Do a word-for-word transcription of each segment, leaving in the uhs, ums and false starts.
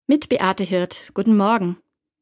Mit Beate Hirt. Guten Morgen.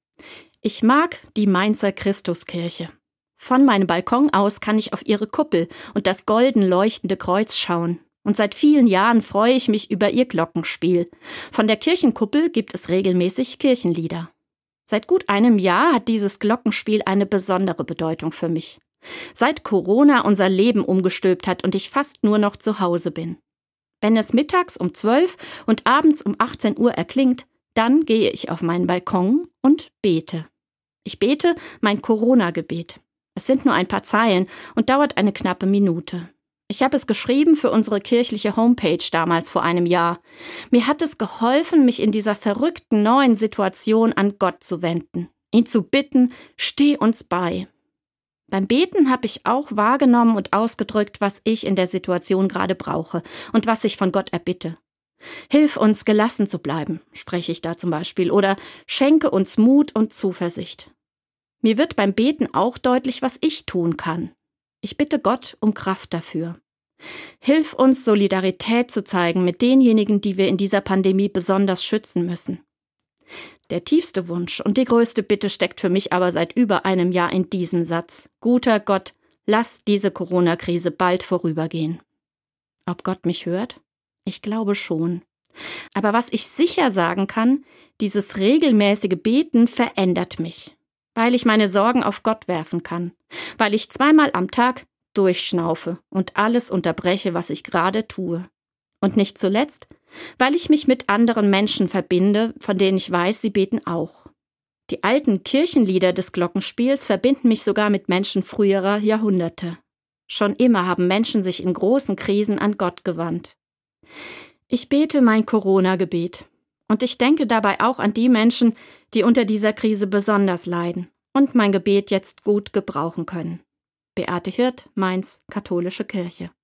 Ich mag die Mainzer Christuskirche. Von meinem Balkon aus kann ich auf ihre Kuppel und das golden leuchtende Kreuz schauen. Und seit vielen Jahren freue ich mich über ihr Glockenspiel. Von der Kirchenkuppel gibt es regelmäßig Kirchenlieder. Seit gut einem Jahr hat dieses Glockenspiel eine besondere Bedeutung für mich. Seit Corona unser Leben umgestülpt hat und ich fast nur noch zu Hause bin. Wenn es mittags um zwölf und abends um achtzehn Uhr erklingt, dann gehe ich auf meinen Balkon und bete. Ich bete mein Corona-Gebet. Es sind nur ein paar Zeilen und dauert eine knappe Minute. Ich habe es geschrieben für unsere kirchliche Homepage damals vor einem Jahr. Mir hat es geholfen, mich in dieser verrückten neuen Situation an Gott zu wenden, ihn zu bitten, steh uns bei. Beim Beten habe ich auch wahrgenommen und ausgedrückt, was ich in der Situation gerade brauche und was ich von Gott erbitte. Hilf uns, gelassen zu bleiben, spreche ich da zum Beispiel, oder schenke uns Mut und Zuversicht. Mir wird beim Beten auch deutlich, was ich tun kann. Ich bitte Gott um Kraft dafür. Hilf uns, Solidarität zu zeigen mit denjenigen, die wir in dieser Pandemie besonders schützen müssen. Der tiefste Wunsch und die größte Bitte steckt für mich aber seit über einem Jahr in diesem Satz. Guter Gott, lass diese Corona-Krise bald vorübergehen. Ob Gott mich hört? Ich glaube schon. Aber was ich sicher sagen kann, dieses regelmäßige Beten verändert mich, weil ich meine Sorgen auf Gott werfen kann, weil ich zweimal am Tag durchschnaufe und alles unterbreche, was ich gerade tue. Und nicht zuletzt, weil ich mich mit anderen Menschen verbinde, von denen ich weiß, sie beten auch. Die alten Kirchenlieder des Glockenspiels verbinden mich sogar mit Menschen früherer Jahrhunderte. Schon immer haben Menschen sich in großen Krisen an Gott gewandt. Ich bete mein Corona-Gebet und ich denke dabei auch an die Menschen, die unter dieser Krise besonders leiden und mein Gebet jetzt gut gebrauchen können. Beate Hirt, Mainz, Katholische Kirche.